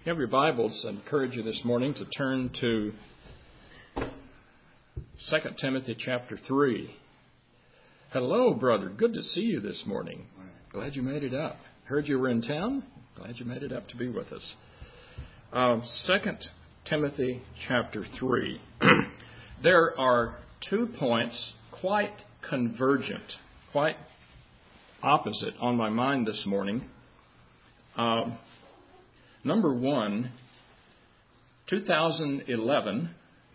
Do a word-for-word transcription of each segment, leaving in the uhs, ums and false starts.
you have your Bibles, I encourage you this morning to turn to Second Timothy chapter three. Hello, brother. Good to see you this morning. Glad you made it up. Heard you were in town. Glad you made it up to be with us. Uh, Second Timothy chapter three. There are two points quite convergent, quite opposite on my mind this morning. Uh, number one, two thousand eleven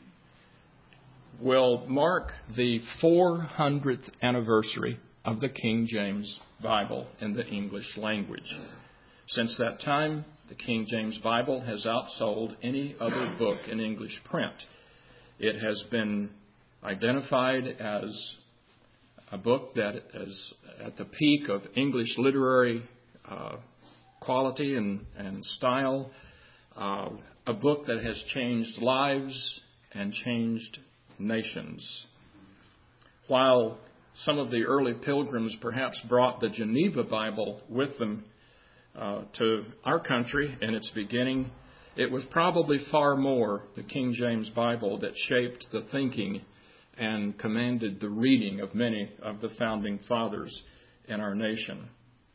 will mark the four hundredth anniversary of the King James Bible in the English language. Since that time, the King James Bible has outsold any other book in English print. It has been identified as a book that is at the peak of English literary uh, quality and, and style, uh, a book that has changed lives and changed nations. While some of the early pilgrims perhaps brought the Geneva Bible with them uh, to our country in its beginning, it was probably far more the King James Bible that shaped the thinking and commanded the reading of many of the founding fathers in our nation.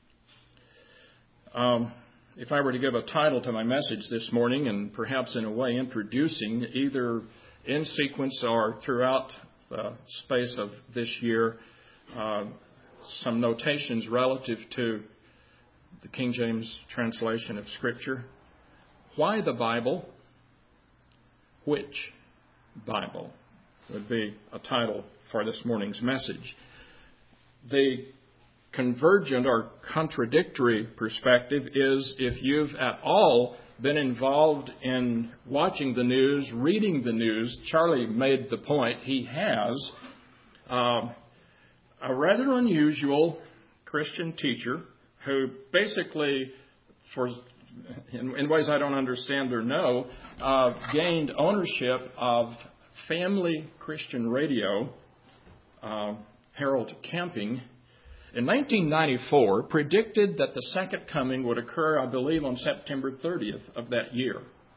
Um, if I were to give a title to my message this morning, and perhaps in a way introducing either in sequence or throughout the space of this year, uh, some notations relative to the King James translation of Scripture. Why the Bible? Which Bible would be a title for this morning's message. The convergent or contradictory perspective is if you've at all been involved in watching the news, reading the news. Charlie made the point he has. Uh, a rather unusual Christian teacher who basically, for in, in ways I don't understand or know, uh, gained ownership of Family Christian Radio, uh, Harold Camping, in nineteen ninety-four, predicted that the second coming would occur, I believe, on September thirtieth of that year.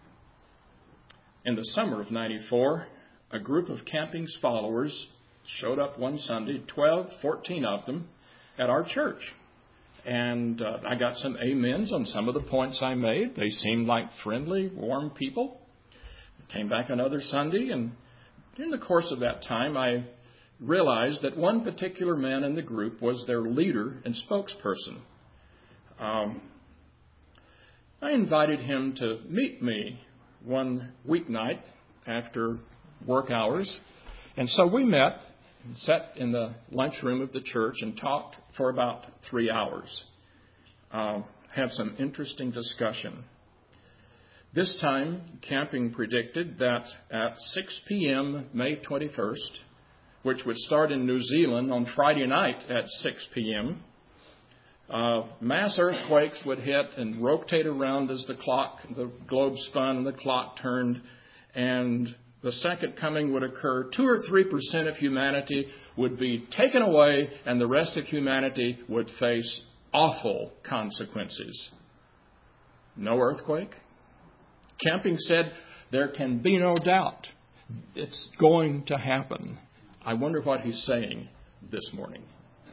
In the summer of ninety-four, a group of Camping's followers showed up one Sunday, twelve, fourteen of them, at our church. And uh, I got some amens on some of the points I made. They seemed like friendly, warm people. Came back another Sunday, and in the course of that time, I realized that one particular man in the group was their leader and spokesperson. Um, I invited him to meet me one weeknight after work hours. And so we met and sat in the lunchroom of the church and talked for about three hours. Uh, had some interesting discussion. This time, Camping predicted that at six p.m. May twenty-first, which would start in New Zealand on Friday night at six p.m., uh, mass earthquakes would hit and rotate around as the clock, the globe spun and the clock turned, and the second coming would occur. Two or three percent of humanity would be taken away, and the rest of humanity would face awful consequences. No earthquake. Camping said, there can be no doubt it's going to happen. I wonder what he's saying this morning.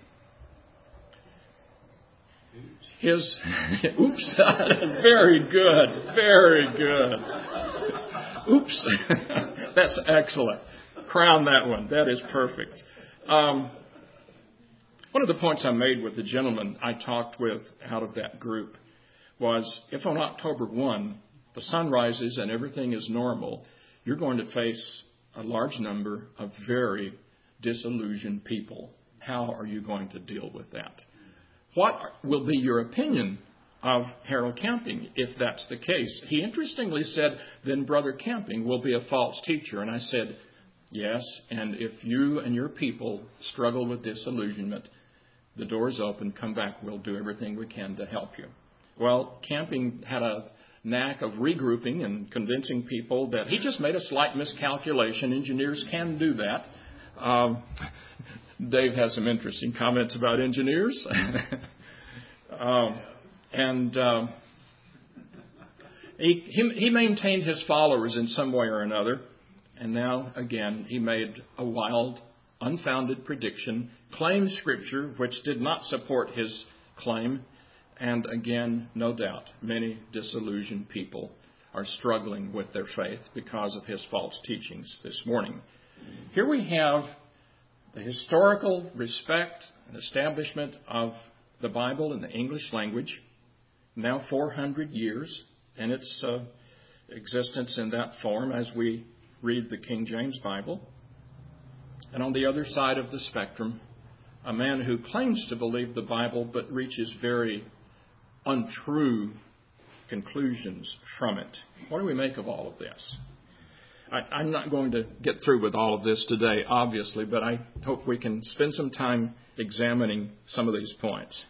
His, oops, very good, very good. Oops, that's excellent. Crown that one. That is perfect. Um, one of the points I made with the gentleman I talked with out of that group was, if on October first the sun rises and everything is normal, you're going to face a large number of very disillusioned people. How are you going to deal with that? What will be your opinion of Harold Camping if that's the case? He interestingly said, then Brother Camping will be a false teacher. And I said, yes, and if you and your people struggle with disillusionment, the door's open, come back, we'll do everything we can to help you. Well, Camping had a knack of regrouping and convincing people that he just made a slight miscalculation. Engineers can do that. Um, Dave has some interesting comments about engineers. um, and um, He, he, he maintained his followers in some way or another. And now, again, he made a wild, unfounded prediction, claimed Scripture which did not support his claim. And again, no doubt, many disillusioned people are struggling with their faith because of his false teachings this morning. Here we have the historical respect and establishment of the Bible in the English language, now four hundred years in its uh, existence in that form as we read the King James Bible. And on the other side of the spectrum, a man who claims to believe the Bible but reaches very untrue conclusions from it. What do we make of all of this? I, I'm not going to get through with all of this today, obviously, but I hope we can spend some time examining some of these points.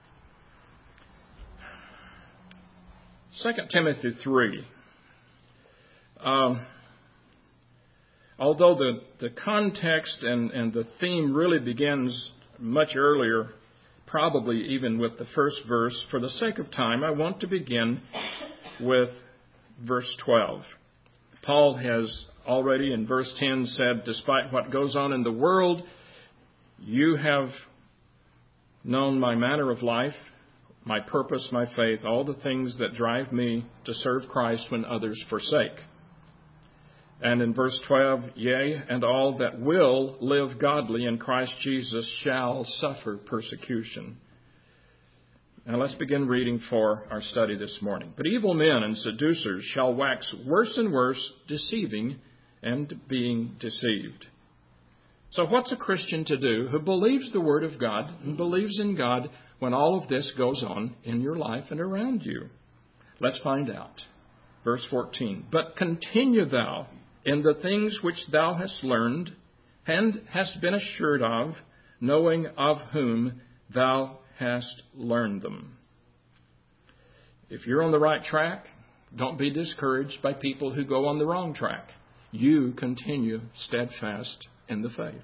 Second Timothy three. Um, although the, the context and, and the theme really begins much earlier, probably even with the first verse, for the sake of time, I want to begin with verse twelve. Paul has already in verse ten said, despite what goes on in the world, you have known my manner of life, my purpose, my faith, all the things that drive me to serve Christ when others forsake. And in verse twelve, yea, and all that will live godly in Christ Jesus shall suffer persecution. Now let's begin reading for our study this morning. But evil men and seducers shall wax worse and worse, deceiving and being deceived. So what's a Christian to do who believes the Word of God and believes in God when all of this goes on in your life and around you? Let's find out. Verse fourteen, but continue thou in the things which thou hast learned and hast been assured of, knowing of whom thou hast learned them. If you're on the right track, don't be discouraged by people who go on the wrong track. You continue steadfast in the faith.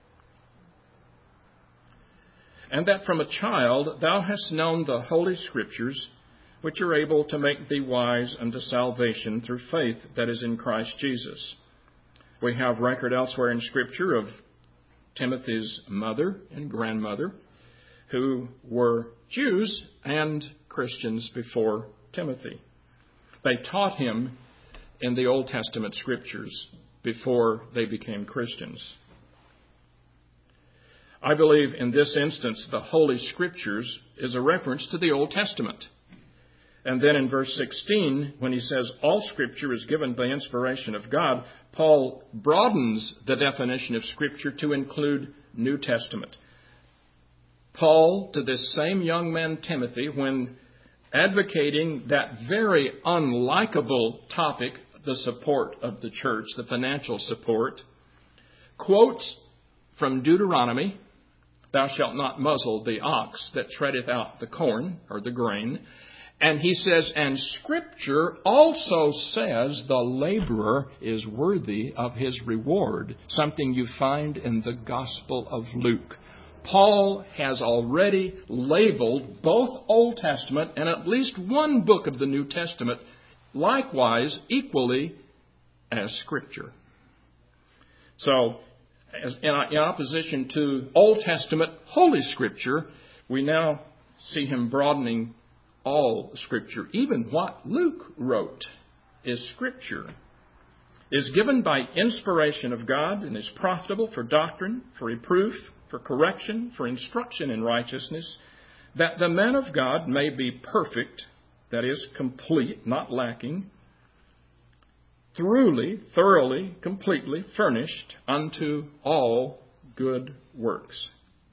And that from a child thou hast known the Holy Scriptures, which are able to make thee wise unto salvation through faith that is in Christ Jesus. We have record elsewhere in Scripture of Timothy's mother and grandmother, who were Jews and Christians before Timothy. They taught him in the Old Testament Scriptures before they became Christians. I believe in this instance the Holy Scriptures is a reference to the Old Testament. And then in verse sixteen, when he says all Scripture is given by inspiration of God, Paul broadens the definition of Scripture to include New Testament. Paul, to this same young man Timothy, when advocating that very unlikable topic, the support of the church, the financial support, quotes from Deuteronomy, thou shalt not muzzle the ox that treadeth out the corn or the grain. And he says, and Scripture also says the laborer is worthy of his reward, something you find in the Gospel of Luke. Paul has already labeled both Old Testament and at least one book of the New Testament likewise equally as Scripture. So, as in, in opposition to Old Testament Holy Scripture, we now see him broadening all Scripture. Even what Luke wrote is Scripture, is given by inspiration of God and is profitable for doctrine, for reproof, for correction, for instruction in righteousness, that the man of God may be perfect, that is, complete, not lacking, thoroughly, thoroughly, completely furnished unto all good works.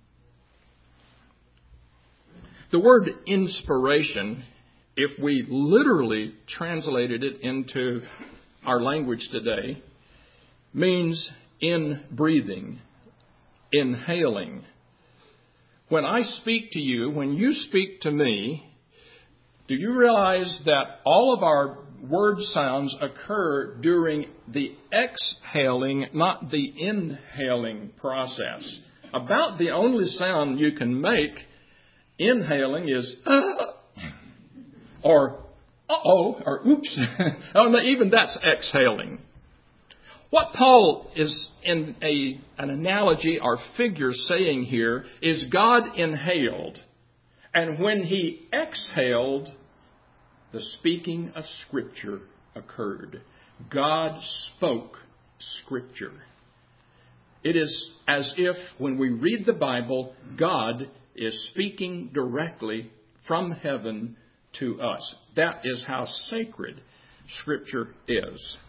The word inspiration, if we literally translated it into our language today, means in breathing, inhaling. When I speak to you, when you speak to me, do you realize that all of our word sounds occur during the exhaling, not the inhaling process? About the only sound you can make inhaling is uh, or uh-oh, or oops. Oh, no, even that's exhaling. What Paul is in a, an analogy or figure saying here is God inhaled. And when he exhaled, the speaking of Scripture occurred. God spoke Scripture. It is as if when we read the Bible, God is speaking directly from heaven to us. That is how sacred Scripture is.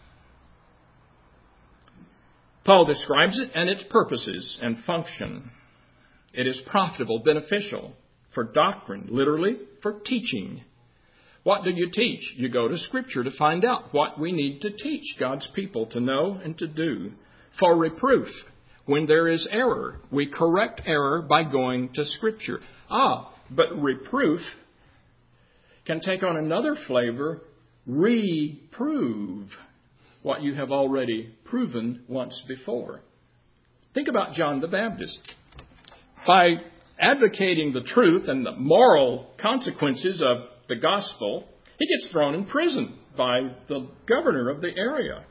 Paul describes it and its purposes and function. It is profitable, beneficial for doctrine, literally for teaching. What do you teach? You go to Scripture to find out what we need to teach God's people to know and to do. For reproof, when there is error, we correct error by going to Scripture. Ah, but reproof can take on another flavor, reprove what you have already proven once before. Think about John the Baptist. By advocating the truth and the moral consequences of the gospel, he gets thrown in prison by the governor of the area.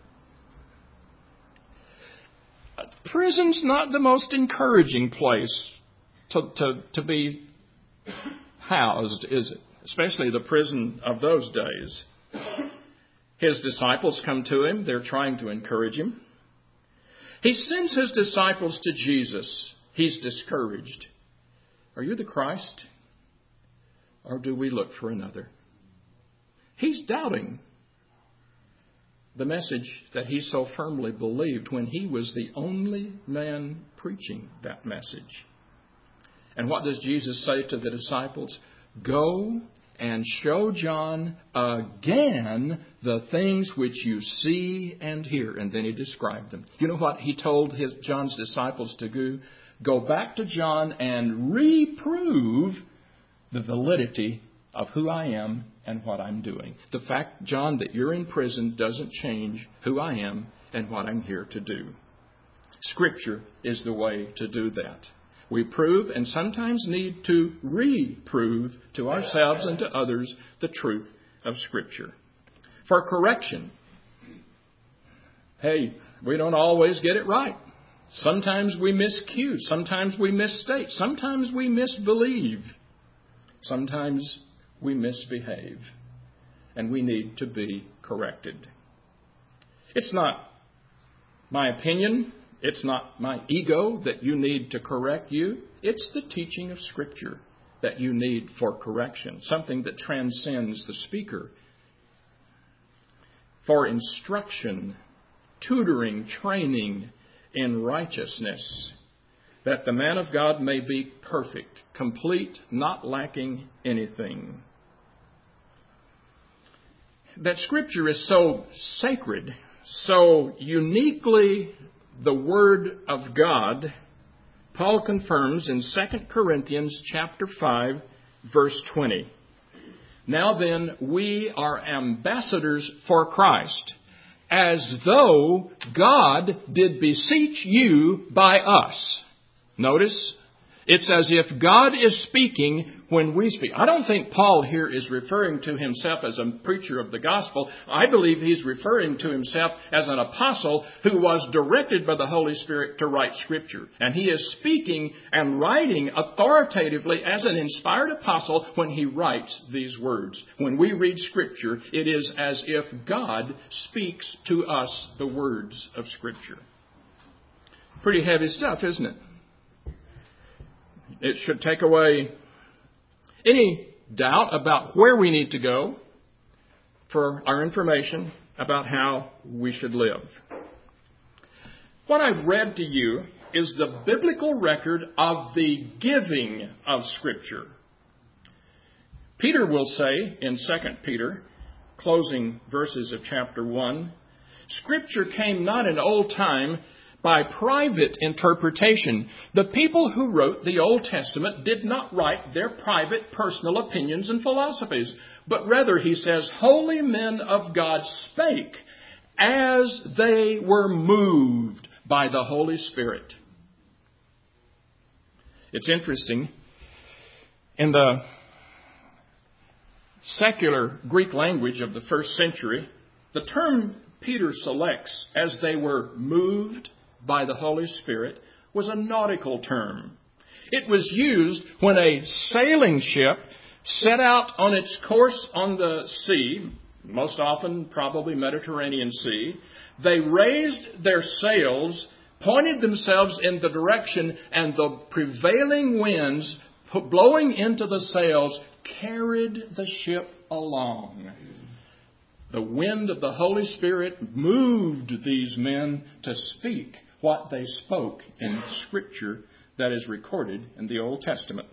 Prison's not the most encouraging place to, to, to be housed, is it? Especially the prison of those days. His disciples come to him. They're trying to encourage him. He sends his disciples to Jesus. He's discouraged. Are you the Christ? Or do we look for another? He's doubting the message that he so firmly believed when he was the only man preaching that message. And what does Jesus say to the disciples? Go and show John again the things which you see and hear. And then he described them. You know what he told his John's disciples to do? Go back to John and reprove the validity of who I am and what I'm doing. The fact, John, that you're in prison doesn't change who I am and what I'm here to do. Scripture is the way to do that. We prove and sometimes need to reprove to ourselves and to others the truth of Scripture. For correction, hey, we don't always get it right. Sometimes we miscue. Sometimes we misstate. Sometimes we misbelieve. Sometimes we misbehave. And we need to be corrected. It's not my opinion. It's not my ego that you need to correct you. It's the teaching of Scripture that you need for correction, something that transcends the speaker. For instruction, tutoring, training in righteousness, that the man of God may be perfect, complete, not lacking anything. That Scripture is so sacred, so uniquely the Word of God, Paul confirms in Second Corinthians chapter five, verse twenty. Now then, we are ambassadors for Christ, as though God did beseech you by us. Notice, it's as if God is speaking when we speak. I don't think Paul here is referring to himself as a preacher of the gospel. I believe he's referring to himself as an apostle who was directed by the Holy Spirit to write Scripture. And he is speaking and writing authoritatively as an inspired apostle when he writes these words. When we read Scripture, it is as if God speaks to us the words of Scripture. Pretty heavy stuff, isn't it? It should take away any doubt about where we need to go for our information about how we should live. What I've read to you is the biblical record of the giving of Scripture. Peter will say in Second Peter, closing verses of chapter one, Scripture came not in old time by private interpretation. The people who wrote the Old Testament did not write their private personal opinions and philosophies, but rather, he says, holy men of God spake as they were moved by the Holy Spirit. It's interesting. In the secular Greek language of the first century, the term Peter selects as they were moved by the Holy Spirit was a nautical term. It was used when a sailing ship set out on its course on the sea, most often probably Mediterranean Sea. They raised their sails, pointed themselves in the direction, and the prevailing winds blowing into the sails carried the ship along. The wind of the Holy Spirit moved these men to speak what they spoke in Scripture that is recorded in the Old Testament.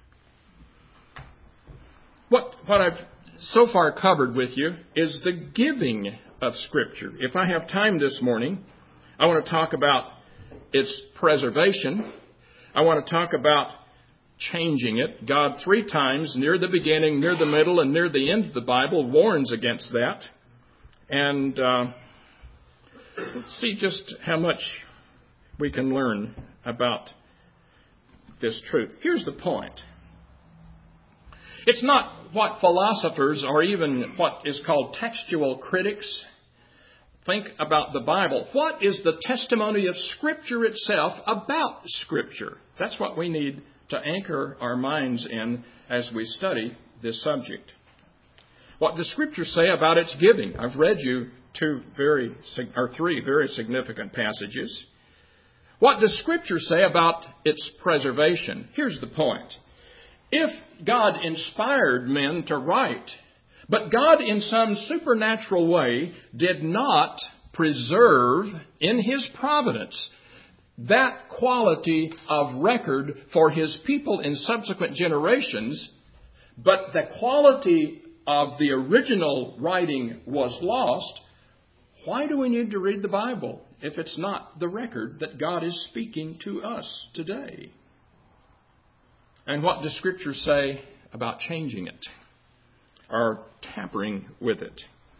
What, what I've so far covered with you is the giving of Scripture. If I have time this morning, I want to talk about its preservation. I want to talk about changing it. God three times, near the beginning, near the middle, and near the end of the Bible, warns against that. And uh, see just how much we can learn about this truth. Here's the point. It's not what philosophers or even what is called textual critics think about the Bible. What is the testimony of Scripture itself about Scripture? That's what we need to anchor our minds in as we study this subject. What does Scripture say about its giving? I've read you two very, or three very significant passages. What does Scripture say about its preservation? Here's the point. If God inspired men to write, but God in some supernatural way did not preserve in His providence that quality of record for His people in subsequent generations, but the quality of the original writing was lost, why do we need to read the Bible if it's not the record that God is speaking to us today? And what does Scripture say about changing it or tampering with it?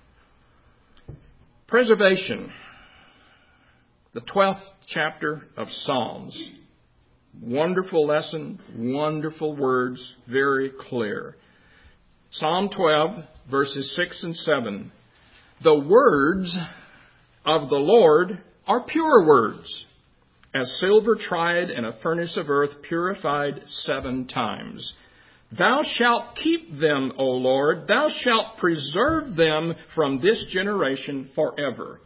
Preservation. The twelfth chapter of Psalms. Wonderful lesson, wonderful words, very clear. Psalm twelve, verses six and seven. The words of the Lord are pure words, as silver tried in a furnace of earth, purified seven times. Thou shalt keep them, O Lord. Thou shalt preserve them from this generation forever.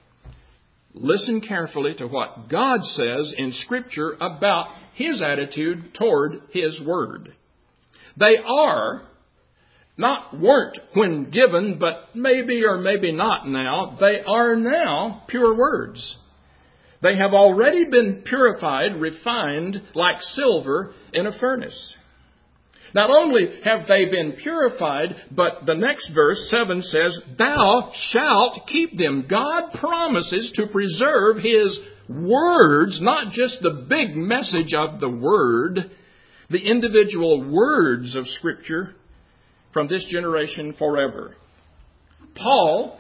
Listen carefully to what God says in Scripture about His attitude toward His Word. They are, not weren't when given, but maybe or maybe not now, they are now pure words. They have already been purified, refined like silver in a furnace. Not only have they been purified, but the next verse, seven, says, Thou shalt keep them. God promises to preserve His words, not just the big message of the Word, the individual words of Scripture from this generation forever. Paul,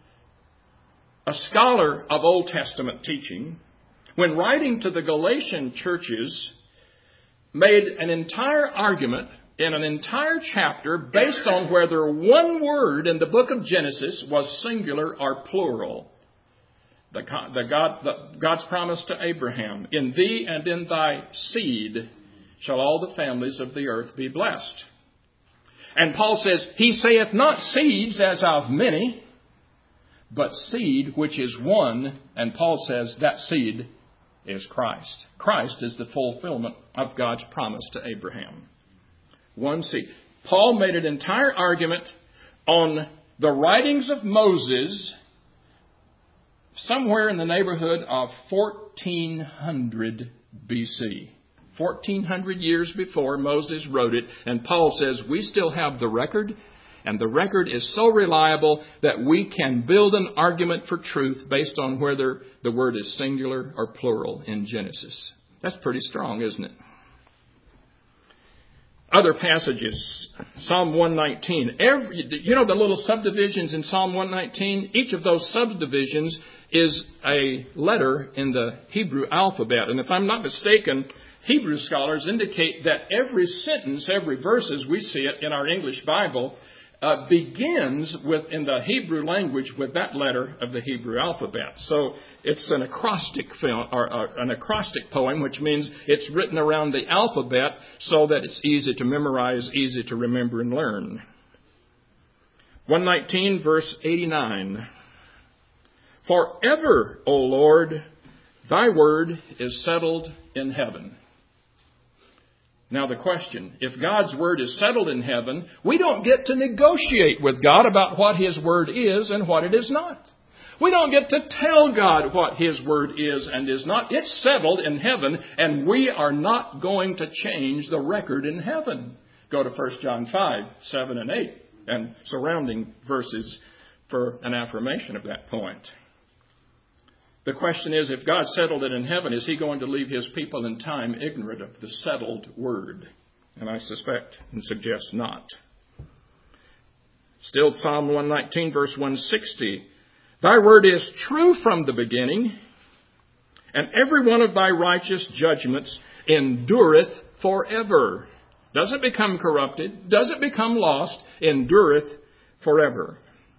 a scholar of Old Testament teaching, when writing to the Galatian churches, made an entire argument in an entire chapter based on whether one word in the book of Genesis was singular or plural. The, the God, the, God's promise to Abraham, in thee and in thy seed shall all the families of the earth be blessed. And Paul says, He saith not seeds as of many, but seed which is one. And Paul says that seed is Christ. Christ is the fulfillment of God's promise to Abraham. One seed. Paul made an entire argument on the writings of Moses somewhere in the neighborhood of fourteen hundred B C. fourteen hundred years before Moses wrote it. And Paul says we still have the record. And the record is so reliable that we can build an argument for truth based on whether the word is singular or plural in Genesis. That's pretty strong, isn't it? Other passages, Psalm one nineteen. Every, you know the little subdivisions in Psalm one nineteen? Each of those subdivisions is a letter in the Hebrew alphabet. And if I'm not mistaken, Hebrew scholars indicate that every sentence, every verse as we see it in our English Bible, uh, begins with, in the Hebrew language, with that letter of the Hebrew alphabet. So it's an acrostic film, or, or an acrostic poem, which means it's written around the alphabet so that it's easy to memorize, easy to remember and learn. one nineteen, verse eighty-nine. Forever, O Lord, thy word is settled in heaven. Now the question, if God's word is settled in heaven, we don't get to negotiate with God about what His word is and what it is not. We don't get to tell God what His word is and is not. It's settled in heaven, and we are not going to change the record in heaven. Go to First John five, seven and eight, and surrounding verses for an affirmation of that point. The question is, if God settled it in heaven, is He going to leave His people in time ignorant of the settled word? And I suspect and suggest not. Still Psalm one nineteen, verse one sixty. Thy word is true from the beginning, and every one of thy righteous judgments endureth forever. Doesn't become corrupted, doesn't become lost, endureth forever.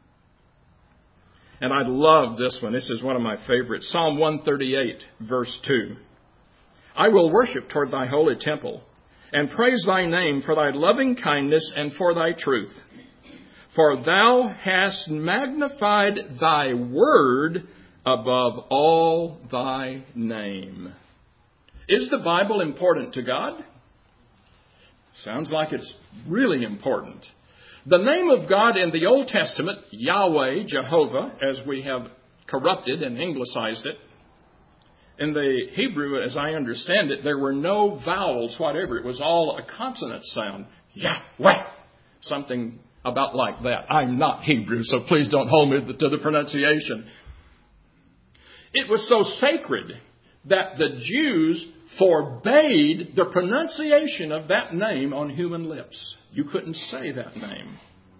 And I love this one. This is one of my favorites. Psalm one thirty-eight, verse two. I will worship toward thy holy temple and praise thy name for thy loving kindness and for thy truth. For thou hast magnified thy word above all thy name. Is the Bible important to God? Sounds like it's really important. The name of God in the Old Testament, Yahweh, Jehovah, as we have corrupted and anglicized it. In the Hebrew, as I understand it, there were no vowels whatever. It was all a consonant sound. Yahweh. Something about like that. I'm not Hebrew, so please don't hold me to the pronunciation. It was so sacred that the Jews forbade the pronunciation of that name on human lips. You couldn't say that name.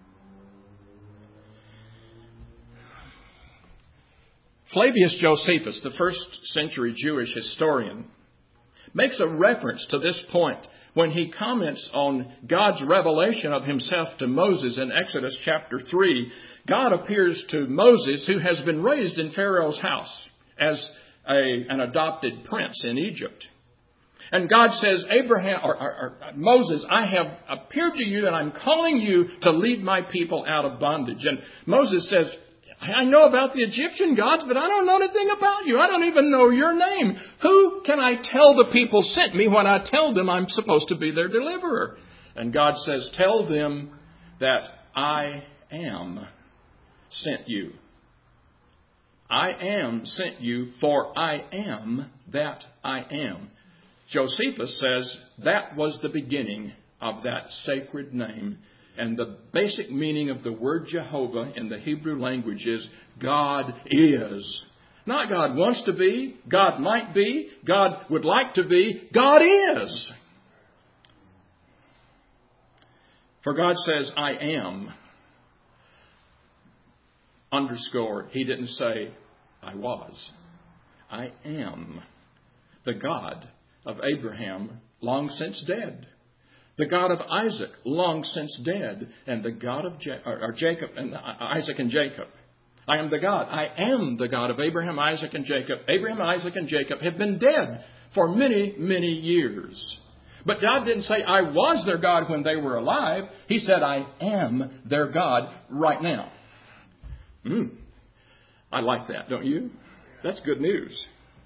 Flavius Josephus, the first century Jewish historian, makes a reference to this point when he comments on God's revelation of Himself to Moses in Exodus chapter three. God appears to Moses, who has been raised in Pharaoh's house as a, an adopted prince in Egypt. And God says, Abraham or, or, or Moses, I have appeared to you and I'm calling you to lead my people out of bondage. And Moses says, I know about the Egyptian gods, but I don't know anything about you. I don't even know your name. Who can I tell the people sent me when I tell them I'm supposed to be their deliverer? And God says, tell them that I am sent you. I am sent you, for I am that I am. Josephus says that was the beginning of that sacred name. And the basic meaning of the word Jehovah in the Hebrew language is God is. Not God wants to be, God might be, God would like to be, God is. For God says, I am. Underscore, He didn't say, I was. I am the God of Abraham, long since dead. The God of Isaac, long since dead. And the God of Ja- or, or Jacob, and Isaac and Jacob. I am the God. I am the God of Abraham, Isaac, and Jacob. Abraham, Isaac, and Jacob have been dead for many, many years. But God didn't say, I was their God when they were alive. He said, I am their God right now. Mm. I like that, don't you? That's good news.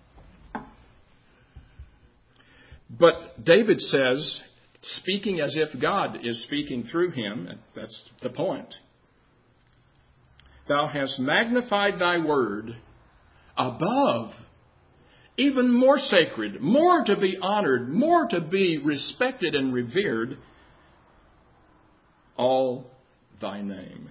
But David says, speaking as if God is speaking through him, that's the point. Thou hast magnified thy word above, even more sacred, more to be honored, more to be respected and revered, all thy name.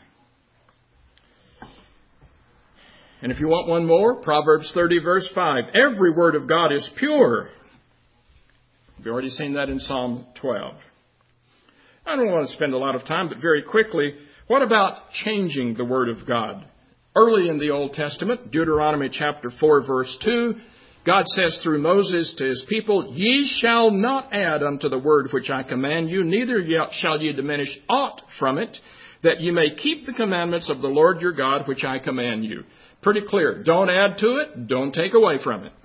And if you want one more, Proverbs thirty, verse five. Every word of God is pure. We've already seen that in Psalm twelve. I don't want to spend a lot of time, but very quickly, what about changing the Word of God? Early in the Old Testament, Deuteronomy chapter four, verse two, God says through Moses to His people, Ye shall not add unto the word which I command you, neither shall ye diminish aught from it. that you may keep the commandments of the Lord your God, which I command you. Pretty clear. Don't add to it. Don't take away from it.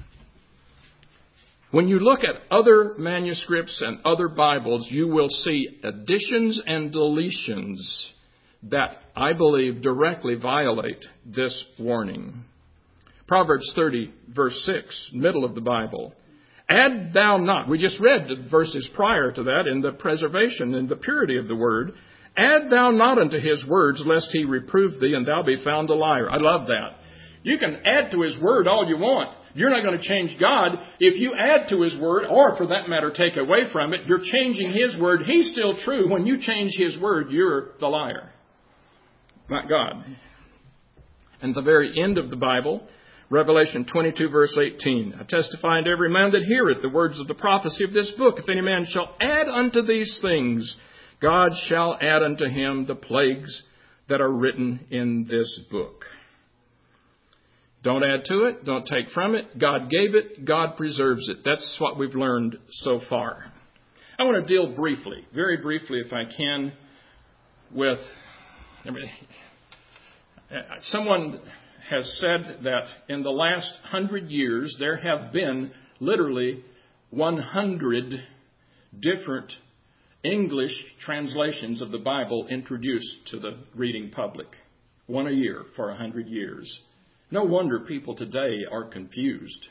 When you look at other manuscripts and other Bibles, you will see additions and deletions that I believe directly violate this warning. Proverbs thirty, verse six, middle of the Bible. Add thou not. We just read the verses prior to that in the preservation and the purity of the word. Add thou not unto his words, lest he reprove thee, and thou be found a liar. I love that. You can add to his word all you want. You're not going to change God. If you add to his word, or for that matter, take away from it, you're changing his word. He's still true. When you change his word, you're the liar, not God. And at the very end of the Bible, Revelation twenty-two, verse eighteen, I testify unto every man that heareth the words of the prophecy of this book. If any man shall add unto these things, God shall add unto him the plagues that are written in this book. Don't add to it. Don't take from it. God gave it. God preserves it. That's what we've learned so far. I want to deal briefly, very briefly if I can, with... I mean, someone has said that in the last hundred years there have been literally one hundred different English translations of the Bible introduced to the reading public. One a year for a hundred years. No wonder people today are confused.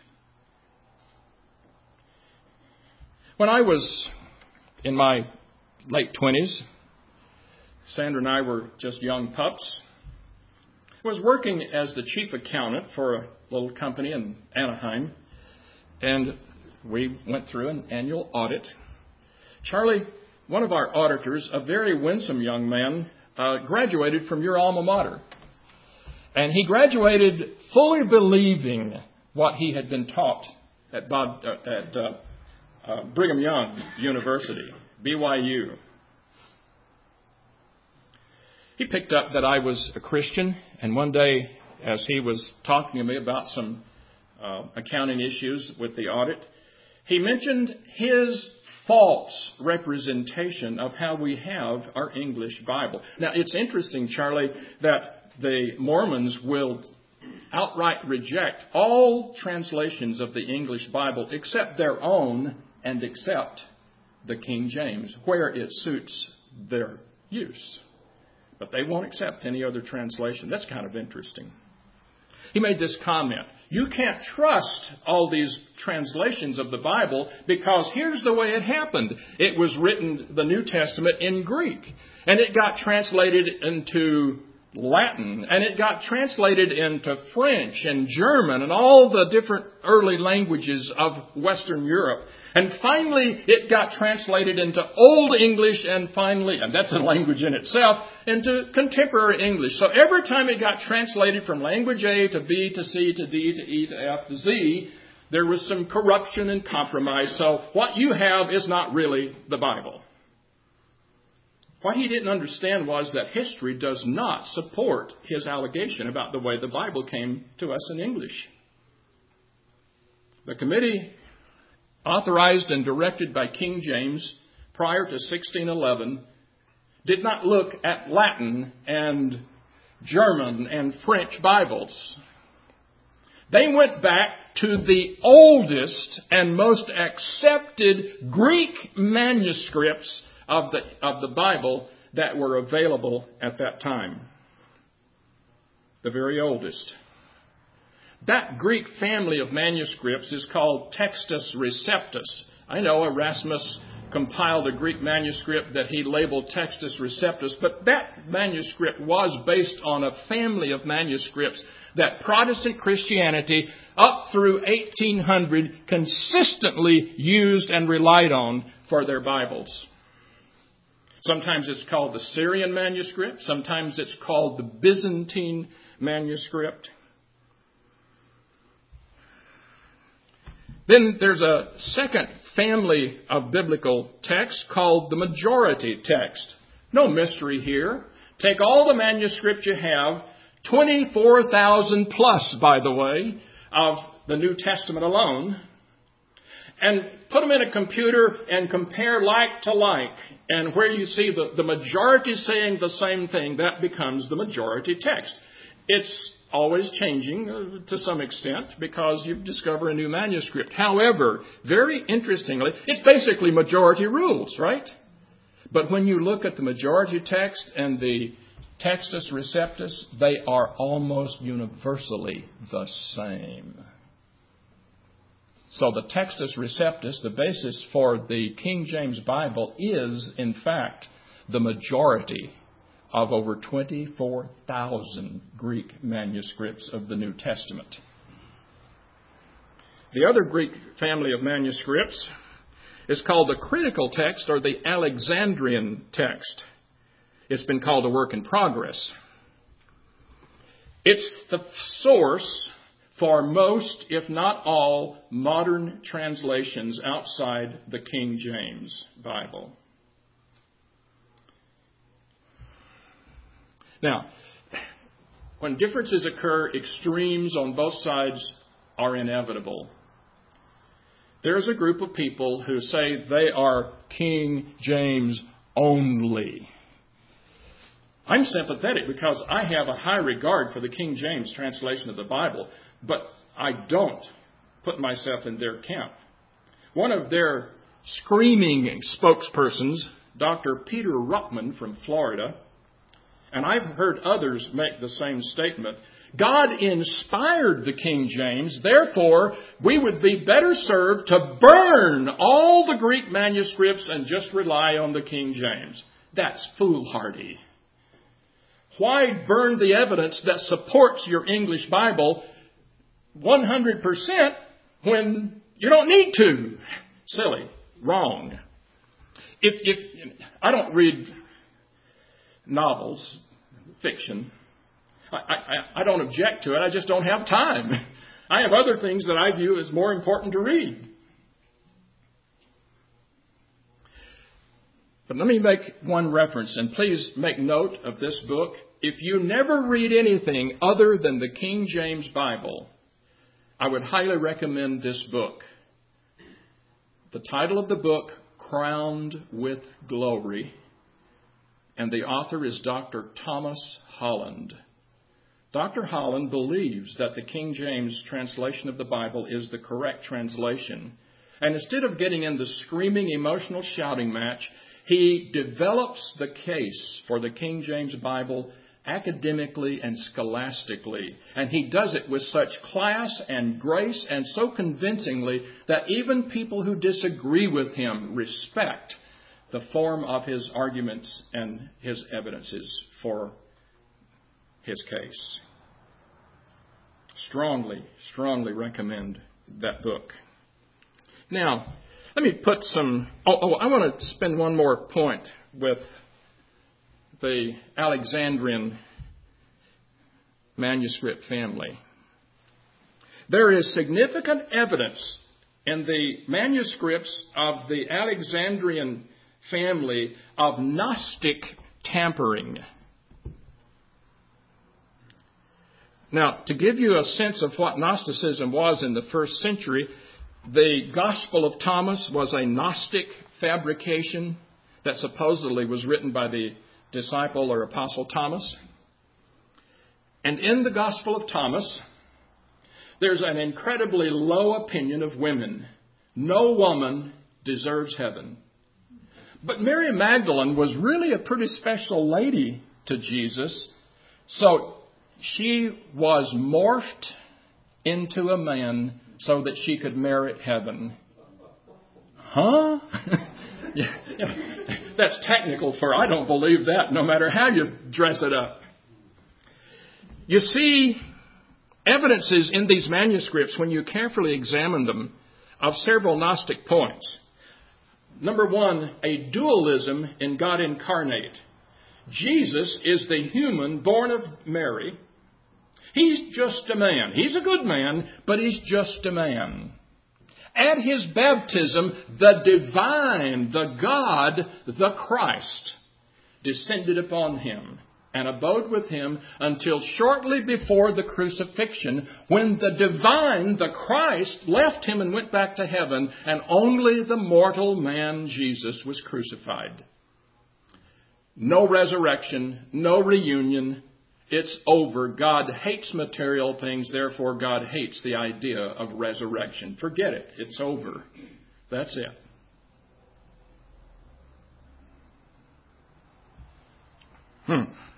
When I was in my late twenties, Sandra and I were just young pups. I was working as the chief accountant for a little company in Anaheim, and we went through an annual audit. Charlie, one of our auditors, a very winsome young man, uh, graduated from your alma mater. And he graduated fully believing what he had been taught at, Bob, uh, at uh, uh, Brigham Young University, B Y U. He picked up that I was a Christian, and one day, as he was talking to me about some uh, accounting issues with the audit, he mentioned his false representation of how we have our English Bible. Now, it's interesting, Charlie, that the Mormons will outright reject all translations of the English Bible except their own and except the King James, where it suits their use. But they won't accept any other translation. That's kind of interesting. He made this comment. You can't trust all these translations of the Bible because here's the way it happened. It was written, the New Testament, in Greek. And it got translated into Latin, and it got translated into French and German and all the different early languages of Western Europe. And finally, it got translated into Old English, and finally, and that's a language in itself, into contemporary English. So every time it got translated from language A to B to C to D to E to F to Z, there was some corruption and compromise. So what you have is not really the Bible. What he didn't understand was that history does not support his allegation about the way the Bible came to us in English. The committee, authorized and directed by King James prior to sixteen eleven, did not look at Latin and German and French Bibles. They went back to the oldest and most accepted Greek manuscripts of the of the Bible that were available at that time. The very oldest. That Greek family of manuscripts is called Textus Receptus. I know Erasmus compiled a Greek manuscript that he labeled Textus Receptus, but that manuscript was based on a family of manuscripts that Protestant Christianity up through eighteen hundred consistently used and relied on for their Bibles. Sometimes it's called the Syrian manuscript. Sometimes it's called the Byzantine manuscript. Then there's a second family of biblical texts called the majority text. No mystery here. Take all the manuscripts you have, twenty-four thousand plus, by the way, of the New Testament alone, and put them in a computer and compare like to like. And where you see the, the majority saying the same thing, that becomes the majority text. It's always changing uh, to some extent because you discover a new manuscript. However, very interestingly, it's basically majority rules, right? But when you look at the majority text and the Textus Receptus, they are almost universally the same. So the Textus Receptus, the basis for the King James Bible, is, in fact, the majority of over twenty-four thousand Greek manuscripts of the New Testament. The other Greek family of manuscripts is called the critical text or the Alexandrian text. It's been called a work in progress. It's the source for most, if not all, modern translations outside the King James Bible. Now, when differences occur, extremes on both sides are inevitable. There's a group of people who say they are King James only. I'm sympathetic because I have a high regard for the King James translation of the Bible, but I don't put myself in their camp. One of their screaming spokespersons, Doctor Peter Ruckman from Florida, and I've heard others make the same statement, God inspired the King James, therefore we would be better served to burn all the Greek manuscripts and just rely on the King James. That's foolhardy. Why burn the evidence that supports your English Bible one hundred percent when you don't need to? Silly. Wrong. If, if I don't read novels, fiction. I, I, I don't object to it. I just don't have time. I have other things that I view as more important to read. But let me make one reference, and please make note of this book. If you never read anything other than the King James Bible, I would highly recommend this book. The title of the book, Crowned with Glory, and the author is Doctor Thomas Holland. Doctor Holland believes that the King James translation of the Bible is the correct translation. And instead of getting in the screaming, emotional shouting match, he develops the case for the King James Bible academically and scholastically. And he does it with such class and grace and so convincingly that even people who disagree with him respect the form of his arguments and his evidences for his case. Strongly, strongly recommend that book. Now, let me put some... Oh, oh, I want to spend one more point with the Alexandrian manuscript family. There is significant evidence in the manuscripts of the Alexandrian family of Gnostic tampering. Now, to give you a sense of what Gnosticism was in the first century, the Gospel of Thomas was a Gnostic fabrication that supposedly was written by the disciple or apostle Thomas. And in the Gospel of Thomas, there's an incredibly low opinion of women. No woman deserves heaven. But Mary Magdalene was really a pretty special lady to Jesus. So she was morphed into a man so that she could merit heaven. Huh? yeah, yeah. That's technical for I don't believe that, no matter how you dress it up. You see evidences in these manuscripts, when you carefully examine them, of several Gnostic points. Number one, a dualism in God incarnate. Jesus is the human born of Mary. He's just a man. He's a good man, but he's just a man. At his baptism, the divine, the God, the Christ, descended upon him. and abode with him until shortly before the crucifixion, when the divine, the Christ, left him and went back to heaven, and only the mortal man, Jesus, was crucified. No resurrection, no reunion. It's over. God hates material things, therefore God hates the idea of resurrection. Forget it. It's over. That's it. Hmm.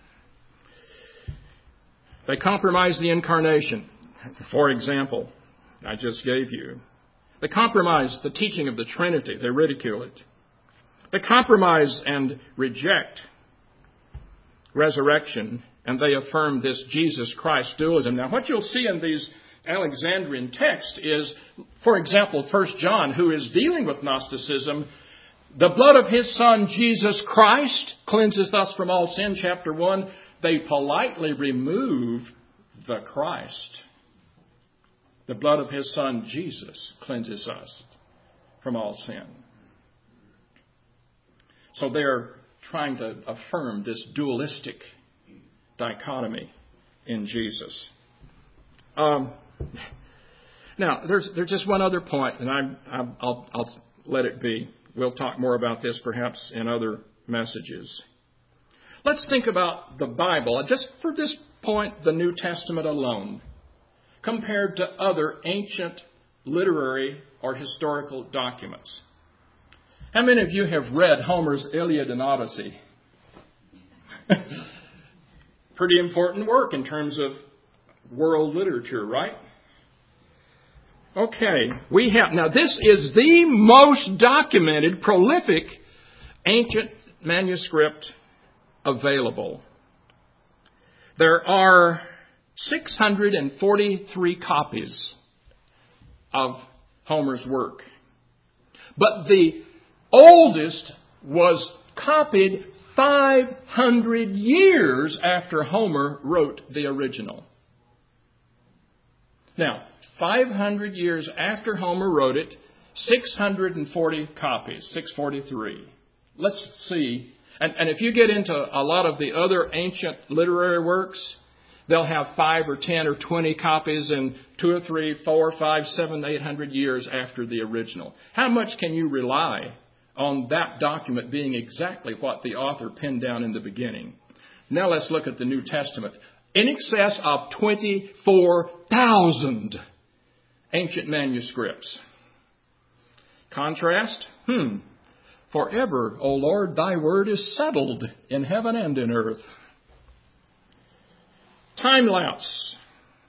They compromise the incarnation, for example, I just gave you. They compromise the teaching of the Trinity. They ridicule it. They compromise and reject resurrection, and they affirm this Jesus Christ dualism. Now, what you'll see in these Alexandrian texts is, for example, First John, who is dealing with Gnosticism, the blood of his Son, Jesus Christ, cleanses us from all sin, chapter one. They politely remove the Christ. The blood of his Son, Jesus, cleanses us from all sin. So they're trying to affirm this dualistic dichotomy in Jesus. Um, now, there's there's just one other point, and I'm, I'm, I'll, I'll let it be. We'll talk more about this perhaps in other messages. Let's think about the Bible, just for this point, the New Testament alone, compared to other ancient literary or historical documents. How many of you have read Homer's Iliad and Odyssey? Pretty important work in terms of world literature, right? Okay, we have, now this is the most documented, prolific ancient manuscript available. There are six hundred forty-three copies of Homer's work. But the oldest was copied five hundred years after Homer wrote the original. Now, five hundred years after Homer wrote it, six hundred forty copies, six hundred forty-three. Let's see. And, and if you get into a lot of the other ancient literary works, they'll have five or ten or twenty copies and two or three, four, five, seven, eight hundred years after the original. How much can you rely on that document being exactly what the author penned down in the beginning? Now let's look at the New Testament. In excess of twenty-four thousand ancient manuscripts. Contrast? Hmm. Forever, O Lord, thy word is settled in heaven and in earth. Time lapse.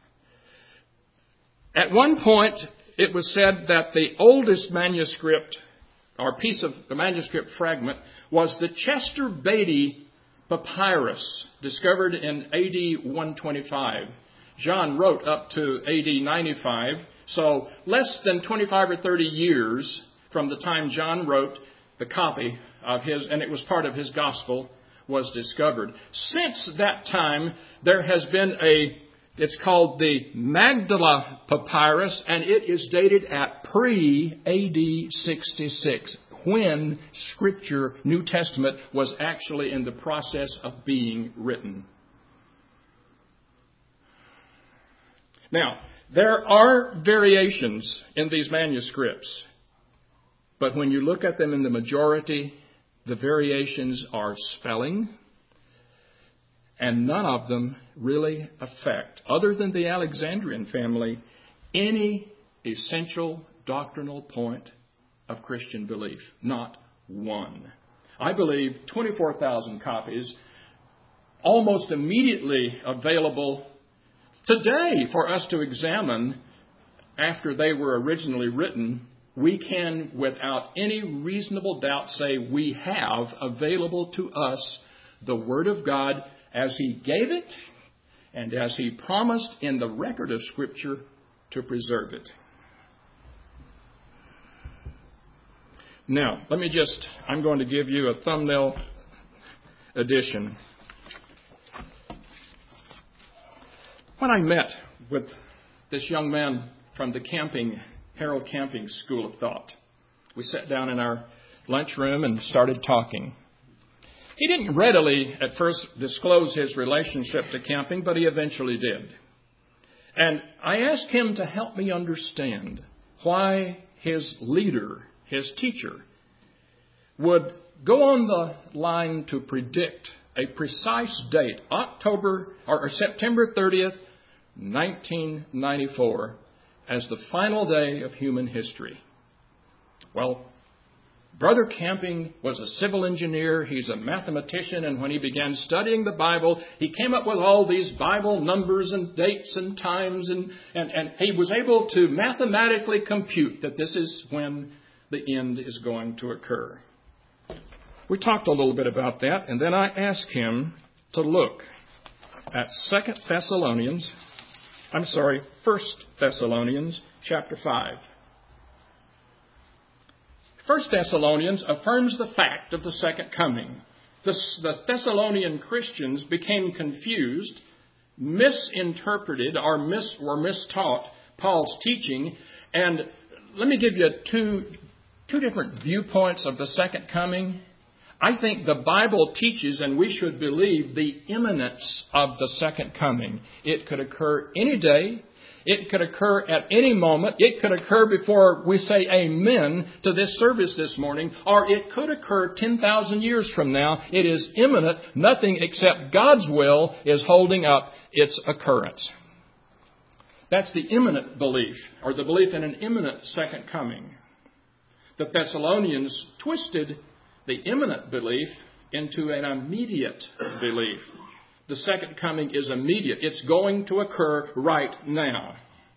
At one point, it was said that the oldest manuscript, or piece of the manuscript fragment, was the Chester Beatty Papyrus, discovered in A D one twenty-five. John wrote up to A D ninety-five, so less than twenty-five or thirty years from the time John wrote, the copy of his, and it was part of his gospel, was discovered. Since that time, there has been a, it's called the Magdala Papyrus, and it is dated at pre-A D sixty-six, when Scripture, New Testament, was actually in the process of being written. Now, there are variations in these manuscripts, but when you look at them in the majority, the variations are spelling, and none of them really affect, other than the Alexandrian family, any essential doctrinal point of Christian belief. Not one. I believe twenty-four thousand copies, almost immediately available today for us to examine after they were originally written. We can, without any reasonable doubt, say we have available to us the Word of God as He gave it and as He promised in the record of Scripture to preserve it. Now, let me just, I'm going to give you a thumbnail edition. When I met with this young man from the camping Harold Camping School of Thought, we sat down in our lunchroom and started talking. He didn't readily at first disclose his relationship to camping, but he eventually did. And I asked him to help me understand why his leader, his teacher, would go on the line to predict a precise date, October or September thirtieth, nineteen ninety-four, as the final day of human history. Well, Brother Camping was a civil engineer. He's a mathematician. And when he began studying the Bible, he came up with all these Bible numbers and dates and times. And, and, and he was able to mathematically compute that this is when the end is going to occur. We talked a little bit about that. And then I asked him to look at Second Thessalonians, I'm sorry, First Thessalonians chapter five. First Thessalonians affirms the fact of the second coming. The, the Thessalonian Christians became confused, misinterpreted, or, mis, or mistaught Paul's teaching. And let me give you two, two different viewpoints of the second coming. I think the Bible teaches, and we should believe, the imminence of the second coming. It could occur any day. It could occur at any moment. It could occur before we say amen to this service this morning, or it could occur ten thousand years from now. It is imminent. Nothing except God's will is holding up its occurrence. That's the imminent belief, or the belief in an imminent second coming. The Thessalonians twisted the imminent belief into an immediate belief. The second coming is immediate. It's going to occur right now.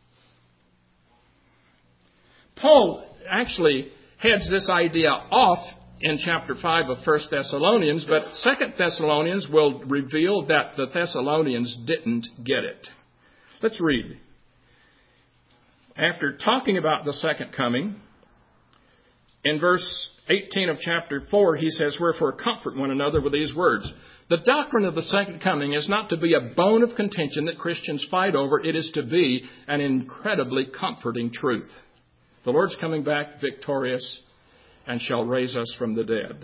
Paul actually heads this idea off in chapter five of First Thessalonians, but Second Thessalonians will reveal that the Thessalonians didn't get it. Let's read. After talking about the second coming, in verse eighteen of chapter four, he says, "Wherefore comfort one another with these words." The doctrine of the second coming is not to be a bone of contention that Christians fight over. It is to be an incredibly comforting truth. The Lord's coming back victorious and shall raise us from the dead.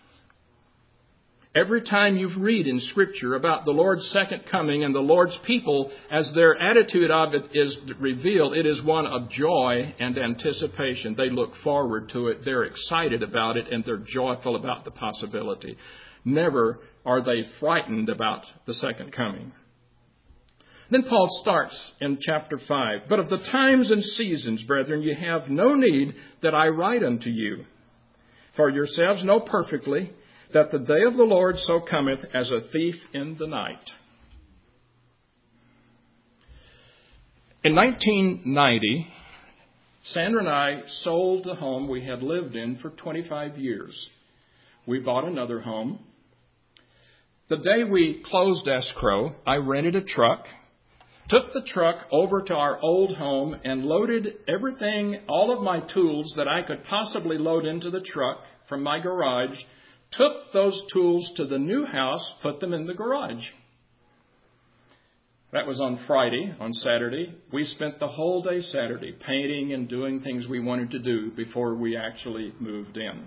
Every time you read in Scripture about the Lord's second coming and the Lord's people, as their attitude of it is revealed, it is one of joy and anticipation. They look forward to it. They're excited about it, and they're joyful about the possibility. Never are they frightened about the second coming. Then Paul starts in chapter five. "But of the times and seasons, brethren, you have no need that I write unto you. For yourselves know perfectly that the day of the Lord so cometh as a thief in the night." In nineteen ninety, Sandra and I sold the home we had lived in for twenty-five years. We bought another home. The day we closed escrow, I rented a truck, took the truck over to our old home, and loaded everything, all of my tools that I could possibly load into the truck from my garage, took those tools to the new house, put them in the garage. That was on Friday. On Saturday, we spent the whole day Saturday painting and doing things we wanted to do before we actually moved in.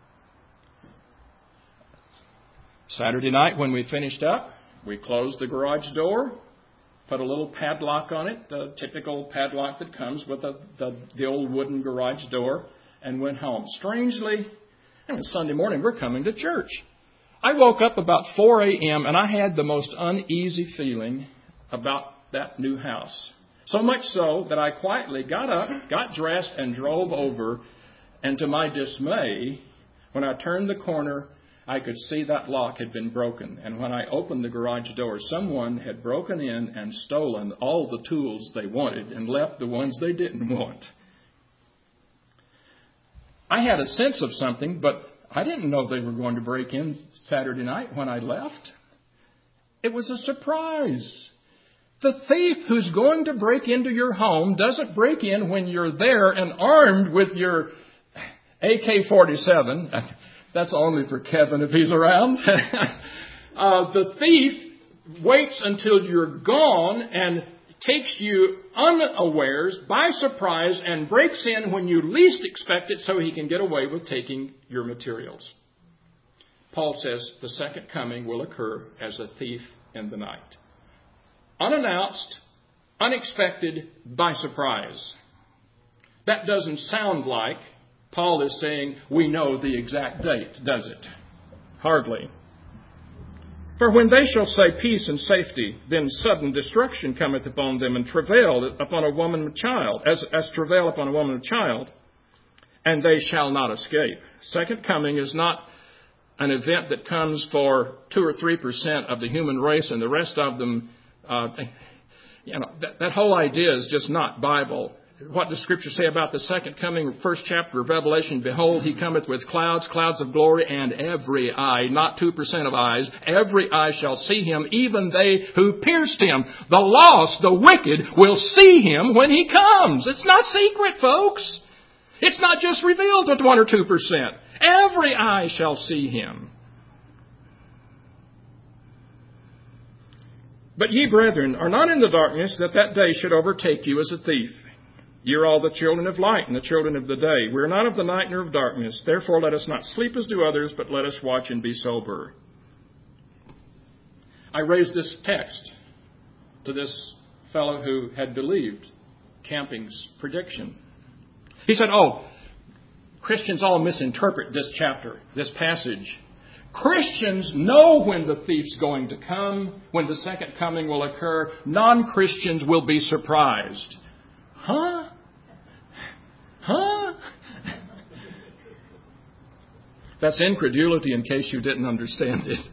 Saturday night, when we finished up, we closed the garage door, put a little padlock on it, the typical padlock that comes with a, the, the old wooden garage door, and went home. Strangely, it was Sunday morning, we're coming to church. I woke up about four a.m. and I had the most uneasy feeling about that new house. So much so that I quietly got up, got dressed, and drove over. And to my dismay, when I turned the corner, I could see that lock had been broken. And when I opened the garage door, someone had broken in and stolen all the tools they wanted and left the ones they didn't want. I had a sense of something, but I didn't know they were going to break in Saturday night when I left. It was a surprise. The thief who's going to break into your home doesn't break in when you're there and armed with your A K forty-seven. That's only for Kevin if he's around. uh, the thief waits until you're gone and takes you unawares, by surprise, and breaks in when you least expect it so he can get away with taking your materials. Paul says the second coming will occur as a thief in the night. Unannounced, unexpected, by surprise. That doesn't sound like Paul is saying we know the exact date, does it? Hardly. For when they shall say peace and safety, then sudden destruction cometh upon them, and travail upon a woman with child, as, as travail upon a woman with child, and they shall not escape. Second coming is not an event that comes for two or three percent of the human race, and the rest of them, uh, you know, that, that whole idea is just not Bible. What does Scripture say about the second coming? First chapter of Revelation, behold, he cometh with clouds, clouds of glory, and every eye, not two percent of eyes, every eye shall see him, even they who pierced him. The lost, the wicked, will see him when he comes. It's not secret, folks. It's not just revealed to one or two percent. Every eye shall see him. But ye, brethren, are not in the darkness, that that day should overtake you as a thief. Ye are all the children of light and the children of the day. We are not of the night nor of darkness. Therefore let us not sleep as do others, but let us watch and be sober. I raised this text to this fellow who had believed Camping's prediction. He said, oh, Christians all misinterpret this chapter, this passage. Christians know when the thief's going to come, when the second coming will occur. Non-Christians will be surprised. Huh? Huh? That's incredulity, in case you didn't understand it.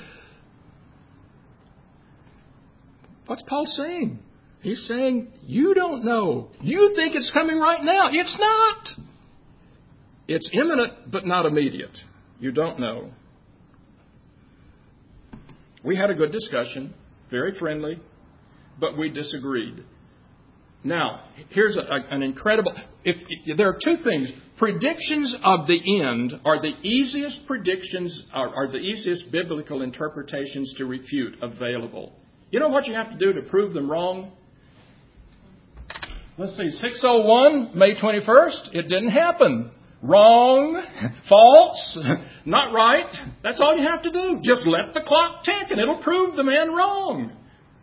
What's Paul saying? He's saying, you don't know. You think it's coming right now. It's not. It's imminent, but not immediate. You don't know. We had a good discussion, very friendly, but we disagreed. Now, here's a, a, an incredible... If, if there are two things. Predictions of the end are the easiest predictions, are, are the easiest biblical interpretations to refute available. You know what you have to do to prove them wrong? Let's see, six oh one, May twenty-first, it didn't happen. Wrong, false, not right. That's all you have to do. Just let the clock tick and it'll prove the man wrong.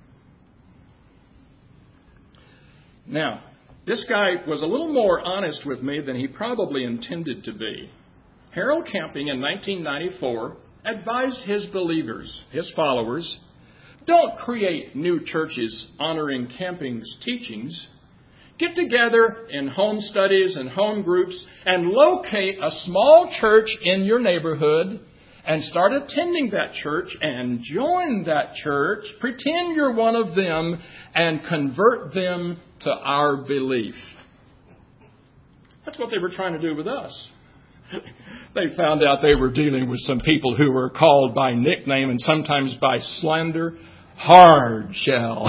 Now, this guy was a little more honest with me than he probably intended to be. Harold Camping in nineteen ninety-four advised his believers, his followers, don't create new churches honoring Camping's teachings. Get together in home studies and home groups and locate a small church in your neighborhood and start attending that church and join that church. Pretend you're one of them and convert them to our belief. That's what they were trying to do with us. They found out they were dealing with some people who were called by nickname and sometimes by slander, hard shell.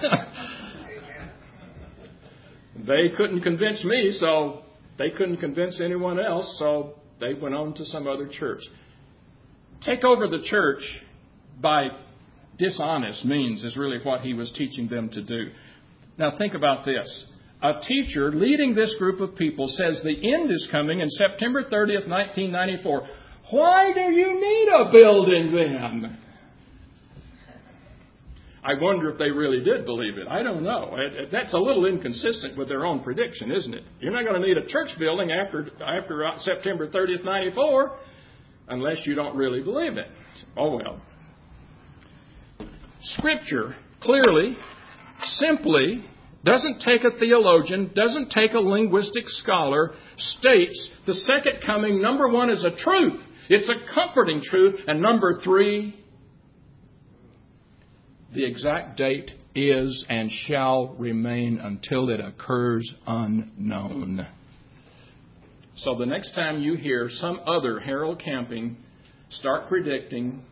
They couldn't convince me, so they couldn't convince anyone else, so they went on to some other church. Take over the church by dishonest means is really what he was teaching them to do. Now think about this. A teacher leading this group of people says the end is coming in September thirtieth, nineteen ninety-four. Why do you need a building then? I wonder if they really did believe it. I don't know. That's a little inconsistent with their own prediction, isn't it? You're not going to need a church building after after September thirtieth, ninety-four, unless you don't really believe it. Oh, well. Scripture clearly, simply, doesn't take a theologian, doesn't take a linguistic scholar, states the second coming, number one, is a truth. It's a comforting truth. And number three, the exact date is and shall remain until it occurs unknown. So the next time you hear some other Harold Camping start predicting,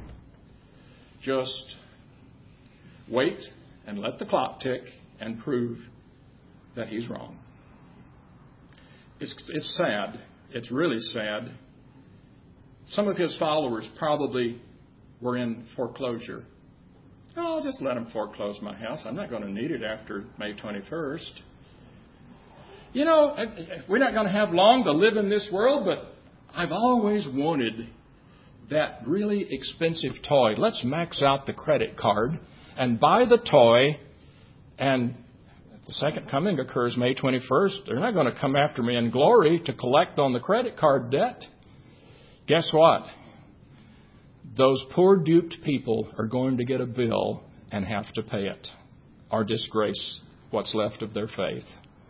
just wait and let the clock tick and prove that he's wrong. It's, it's sad. It's really sad. Some of his followers probably were in foreclosure. Oh, I'll just let them foreclose my house. I'm not going to need it after May twenty-first. You know, we're not going to have long to live in this world, but I've always wanted that really expensive toy. Let's max out the credit card and buy the toy, and if the second coming occurs May twenty-first, they're not going to come after me in glory to collect on the credit card debt. Guess what? Those poor duped people are going to get a bill and have to pay it or disgrace what's left of their faith.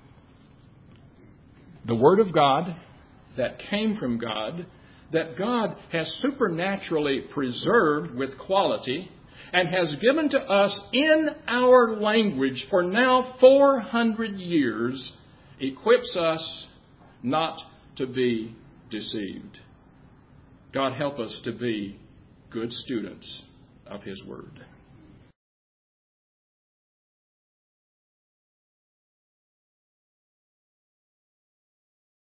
The Word of God that came from God, that God has supernaturally preserved with quality and has given to us in our language for now four hundred years, equips us not to be deceived. God help us to be good students of His Word.